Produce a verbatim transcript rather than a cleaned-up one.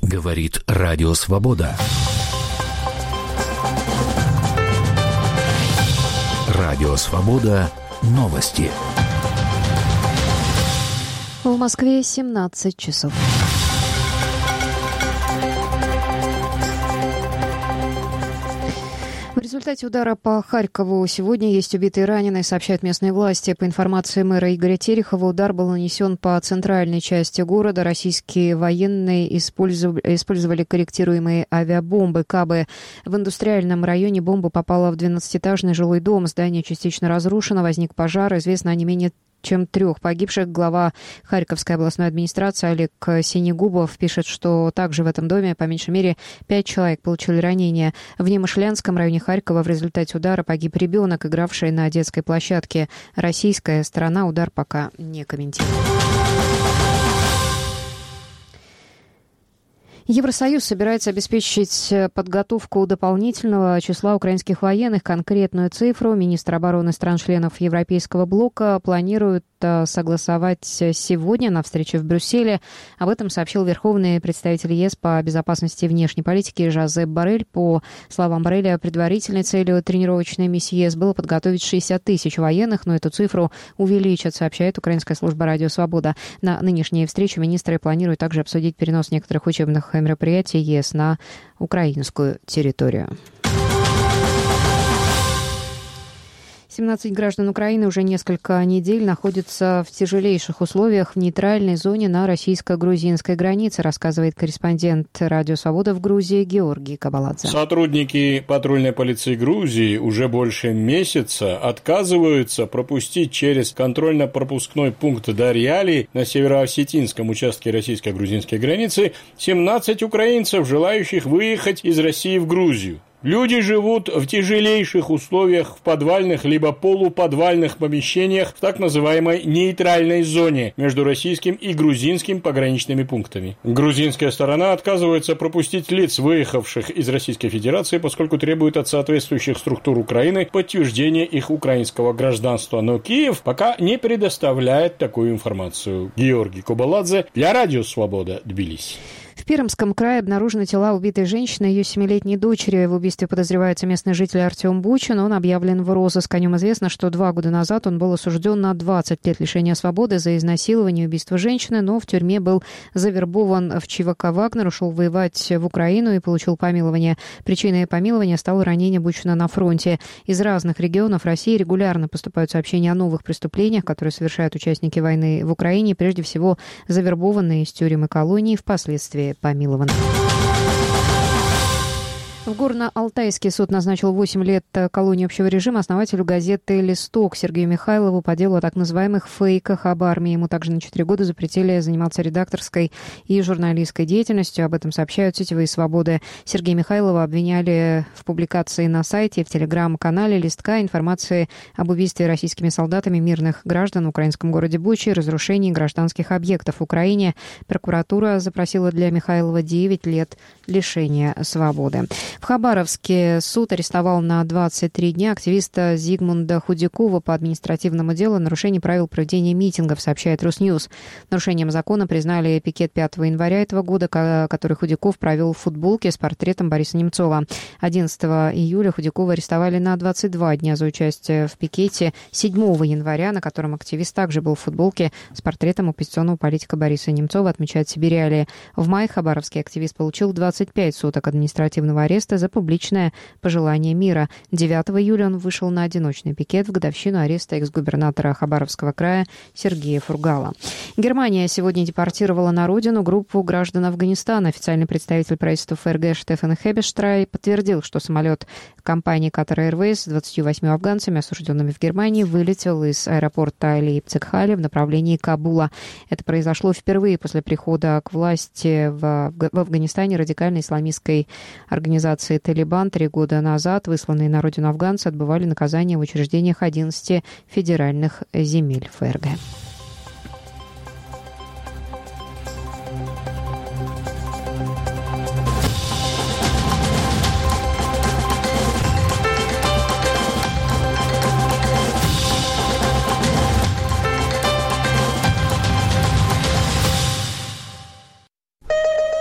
Говорит Радио Свобода. Радио Свобода. Новости. В Москве семнадцать часов. В результате удара по Харькову сегодня есть убитые и раненые, сообщают местные власти. По информации мэра Игоря Терехова, удар был нанесен по центральной части города. Российские военные использовали, использовали корректируемые авиабомбы КАБы. В индустриальном районе бомба попала в двенадцатиэтажный жилой дом. Здание частично разрушено, возник пожар. Известно о не менее чем трех погибших. Глава Харьковской областной администрации Олег Синегубов пишет, что также в этом доме по меньшей мере пять человек получили ранения. В Немышлянском районе Харькова в результате удара погиб ребенок, игравший на детской площадке. Российская сторона удар пока не комментирует. Евросоюз собирается обеспечить подготовку дополнительного числа украинских военных. Конкретную цифру министр обороны стран-членов Европейского блока планирует согласовать сегодня на встрече в Брюсселе. Об этом сообщил верховный представитель ЕС по безопасности и внешней политике Жозеп Боррель. По словам Борреля, предварительной целью тренировочной миссии ЕС было подготовить шестьдесят тысяч военных, но эту цифру увеличат, сообщает украинская служба «Радио Свобода». На нынешней встрече министры планируют также обсудить перенос некоторых учебных мероприятий ЕС на украинскую территорию. семнадцать граждан Украины уже несколько недель находятся в тяжелейших условиях в нейтральной зоне на российско-грузинской границе, рассказывает корреспондент Радио Свобода в Грузии Георгий Кабаладзе. Сотрудники патрульной полиции Грузии уже больше месяца отказываются пропустить через контрольно-пропускной пункт Дарьяли на северо-осетинском участке российско-грузинской границы семнадцать украинцев, желающих выехать из России в Грузию. Люди живут в тяжелейших условиях в подвальных либо полуподвальных помещениях в так называемой нейтральной зоне между российским и грузинским пограничными пунктами. Грузинская сторона отказывается пропустить лиц, выехавших из Российской Федерации, поскольку требует от соответствующих структур Украины подтверждения их украинского гражданства. Но Киев пока не предоставляет такую информацию. Георгий Кабаладзе для Радио Свобода, Тбилиси. В Пермском крае обнаружены тела убитой женщины и ее семилетней дочери. В убийстве подозревается местный житель Артем Бучин. Он объявлен в розыск. О нем известно, что два года назад он был осужден на двадцать лет лишения свободы за изнасилование и убийство женщины, но в тюрьме был завербован в ЧВК «Вагнер», ушел воевать в Украину и получил помилование. Причиной помилования стало ранение Бучина на фронте. Из разных регионов России регулярно поступают сообщения о новых преступлениях, которые совершают участники войны в Украине, прежде всего завербованные из тюрем и колоний, впоследствии помилован. В Горно-Алтайский суд назначил восемь лет колонии общего режима основателю газеты «Листок» Сергею Михайлову по делу о так называемых фейках об армии. Ему также на четыре года запретили заниматься редакторской и журналистской деятельностью. Об этом сообщают сетевые «Свободы». Сергея Михайлова обвиняли в публикации на сайте и в телеграм-канале «Листка» информации об убийстве российскими солдатами мирных граждан в украинском городе Бучи и разрушении гражданских объектов в Украине. Прокуратура запросила для Михайлова девять лет лишения свободы. В Хабаровске суд арестовал на двадцать три дня активиста Зигмунда Худякова по административному делу о нарушении правил проведения митингов, сообщает Русньюз. Нарушением закона признали пикет пятого января этого года, который Худяков провел в футболке с портретом Бориса Немцова. одиннадцатого июля Худякова арестовали на двадцать два дня за участие в пикете седьмого января, на котором активист также был в футболке с портретом оппозиционного политика Бориса Немцова, отмечает Сибириалия. В мае хабаровский активист получил двадцать пять суток административного ареста за публичное пожелание мира. девятого июля он вышел на одиночный пикет в годовщину ареста экс-губернатора Хабаровского края Сергея Фургала. Германия сегодня депортировала на родину группу граждан Афганистана. Официальный представитель правительства ФРГ Штефан Хебештрай подтвердил, что самолет компании Qatar Airways с двадцатью восьмью афганцами, осужденными в Германии, вылетел из аэропорта Лейпциг-Хале в направлении Кабула. Это произошло впервые после прихода к власти в, в Афганистане радикальной исламистской организации «Талибан». Три года назад высланные на родину афганцы отбывали наказание в учреждениях одиннадцати федеральных земель ФРГ.